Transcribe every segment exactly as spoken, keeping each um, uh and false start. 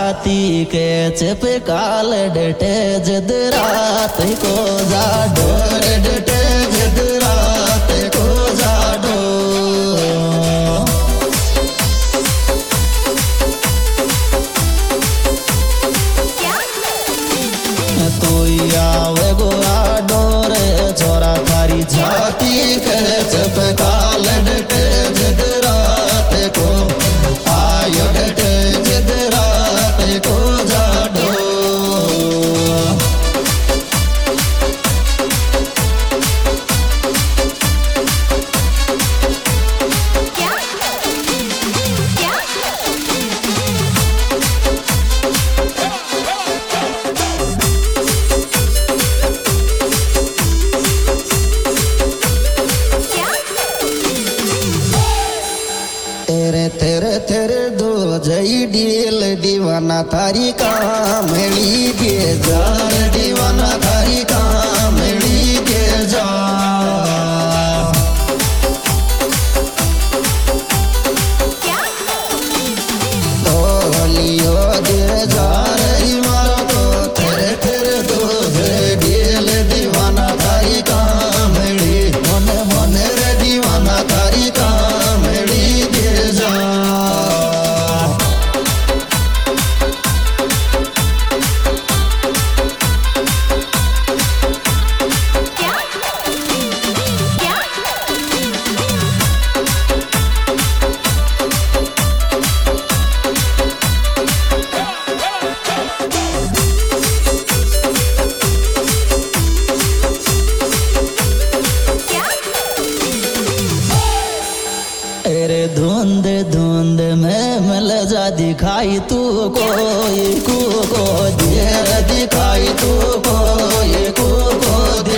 जाती के चप काल डटे जद रात को जाडो डटे जद रात को जाडो तो आवे गो आडो रे छोरा थारी जाती के चप काल डटे जद रात को आयो डटे जद रात को जाडो तेरे तेरे दो जई डील दीवाना थारी कामड़ी के जा दीवाना थारी कामड़ी के जा तो लियो दे जा रही मारो तो तेरे तेरे दो जई डील दीवाना थारी कामड़ी मन मन रे दीवाना थारी कामड़ी के जा धुंध धुंध में मिल जा दिखाई तू कोई को को देर दिखाई तू कोई को को दे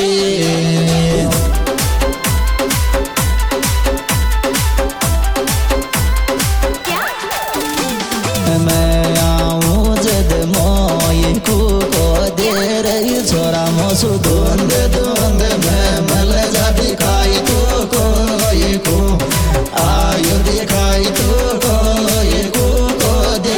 मैं आऊं जद मोई को को देर छोरा मोसु धुंध धुंध में मिल जा दिखाई तू कोई को आयो दिखाई तो कोई को को दे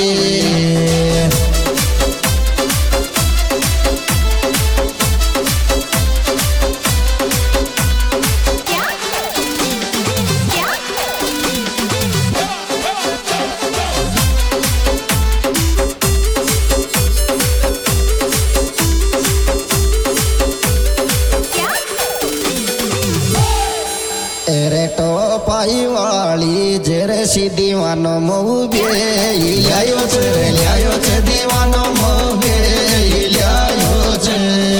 पाई वाली जेरे सी दीवानो मोबे लियायो छे लियायो छे दीवानो मोबे लियायो छे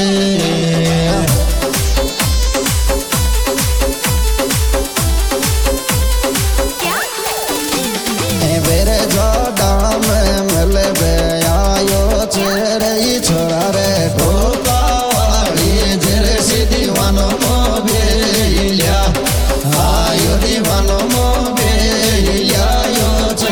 ए बेरे जोड़ा में मिले बे आयो छे रे छोरा रे ढोका वाली जेरे सी दीवानो मोबे लिया आयो दीवानो मोबे लियायो छे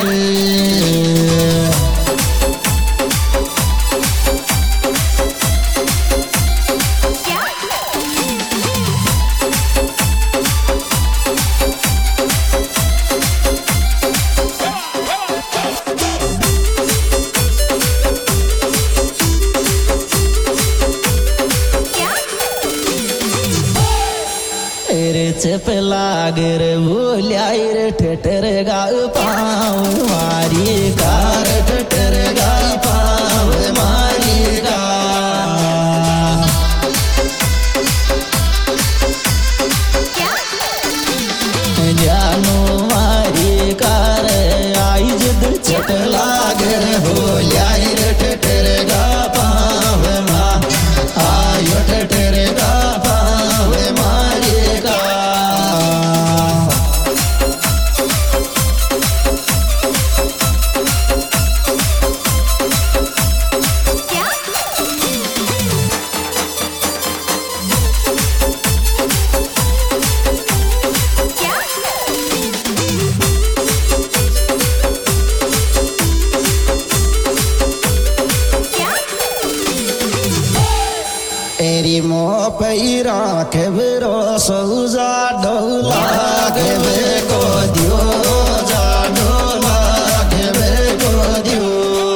चप लागे रे बोलियाई रे ठेठर गाँव पाँव मारी कार ठेठर गाँव पाँव मारी गा जानो मारी कार आई जद चप लागे रे बोलियाई रे ठेठर गाँव पाँव मा आयो ठेठर गाँव पाँव मारी गा तेरी मोह पैरा के बेरो सौजा डोला के बे को दियो जा डोला के बे को दियो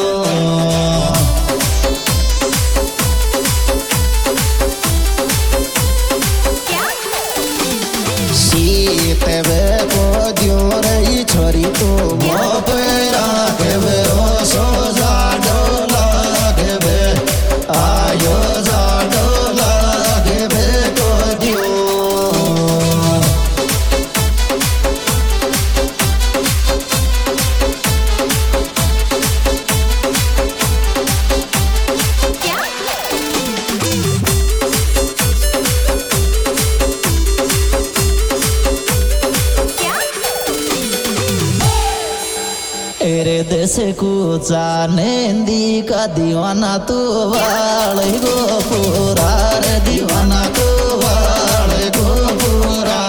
से कूचा नेंदी का दीवाना तू वाल गोपुरा रे दीवाना तू वाल गोपुरा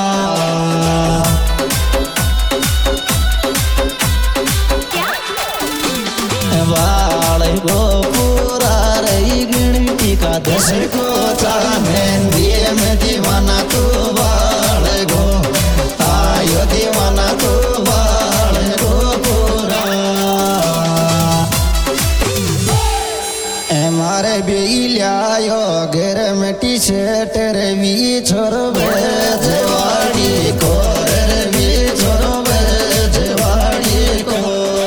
वाल गोपुरा रे गिणती का दस कूचा नेंदी में दीवाना तू वाल गो आयो दीवाना तू वाल गोपुरा मारे बेलियायो घर में टी शर्ट रे वी छोरो बेजवाड़ी को रे वी छोरो बेजवाड़ी को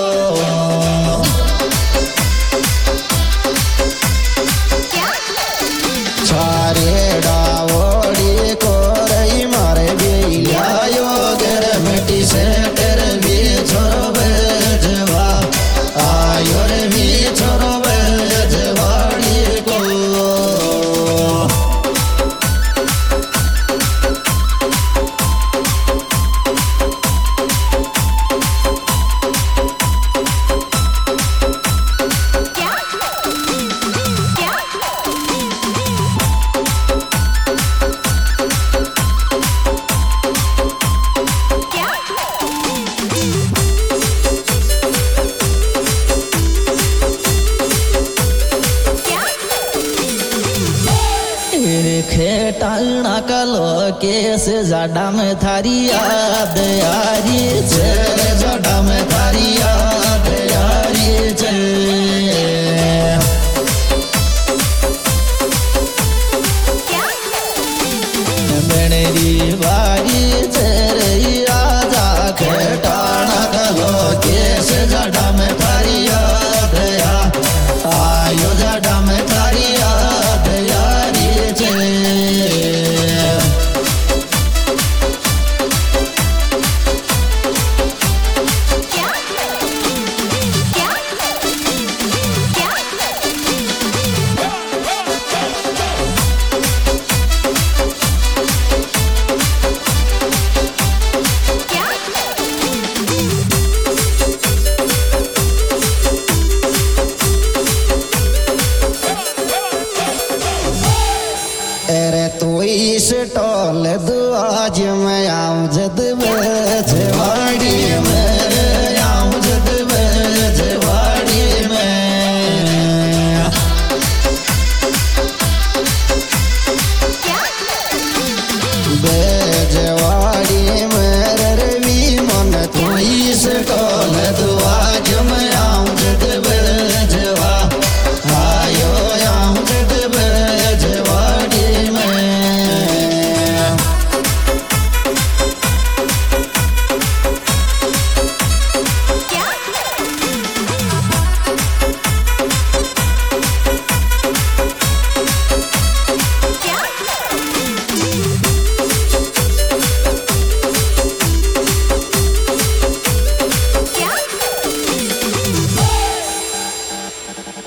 छारे डावड़ी को रे मारे बेलियायो घर में टी शर्ट रे वी छोरो बेजवा आयो रे वी छोरो खेटाणा कलो केस जाडा में थारी याद यारी छे जाडा में थारी याद यारी छे मेरी बारी छे रे राजा खेटाणा कलो केस जाडा में थारी याद या आयो जाडा में थारी याद यारी छे टोल दो आज मैं आऊं जद